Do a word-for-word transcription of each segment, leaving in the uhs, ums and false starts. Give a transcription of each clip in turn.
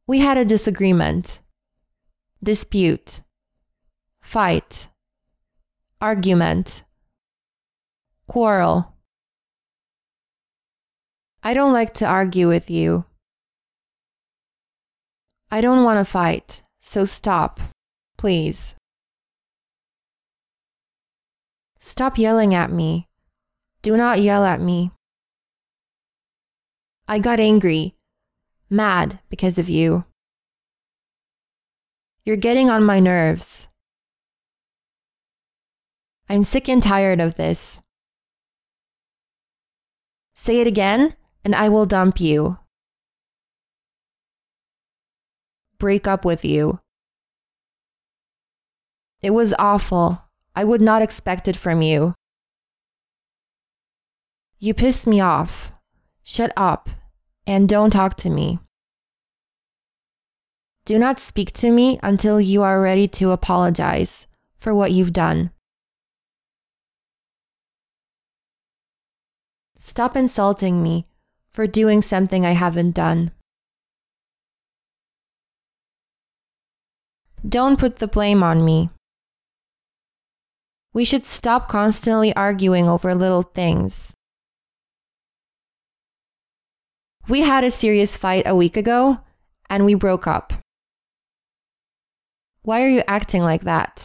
We had a disagreement, dispute, fight, argument, quarrel. I don't like to argue with you. I don't want to fight, so stop, please. Stop yelling at me. Do not yell at me. I got angry, mad because of you. You're getting on my nerves. I'm sick and tired of this. Say it again, and I will dump you. Break up with you. It was awful. I would not expect it from you. You pissed me off. Shut up, and don't talk to me. Do not speak to me until you are ready to apologize for what you've done. Stop insulting me for doing something I haven't done. Don't put the blame on me. We should stop constantly arguing over little things. We had a serious fight a week ago, and we broke up. Why are you acting like that?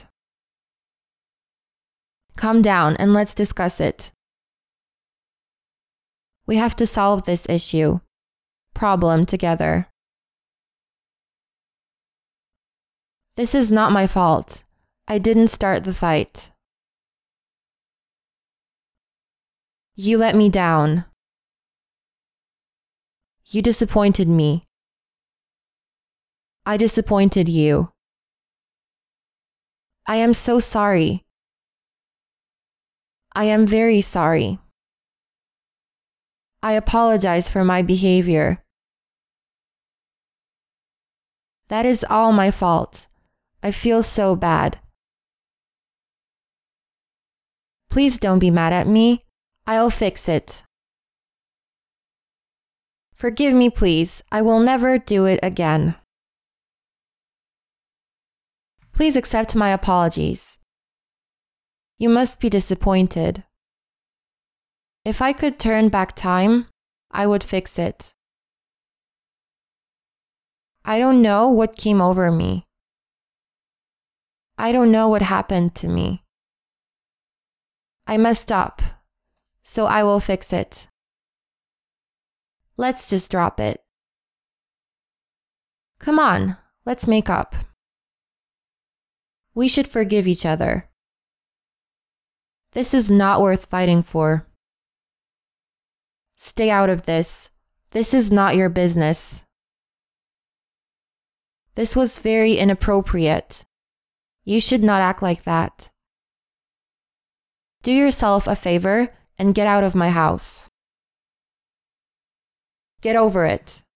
Calm down and let's discuss it. We have to solve this issue, problem together. This is not my fault. I didn't start the fight. You let me down. You disappointed me. I disappointed you. I am so sorry. I am very sorry. I apologize for my behavior. That is all my fault. I feel so bad. Please don't be mad at me. I'll fix it. Forgive me, please. I will never do it again. Please accept my apologies. You must be disappointed. If I could turn back time, I would fix it. I don't know what came over me. I don't know what happened to me. I messed up, so I will fix it. Let's just drop it. Come on, let's make up. We should forgive each other. This is not worth fighting for. Stay out of this. This is not your business. This was very inappropriate. You should not act like that. Do yourself a favor and get out of my house. Get over it.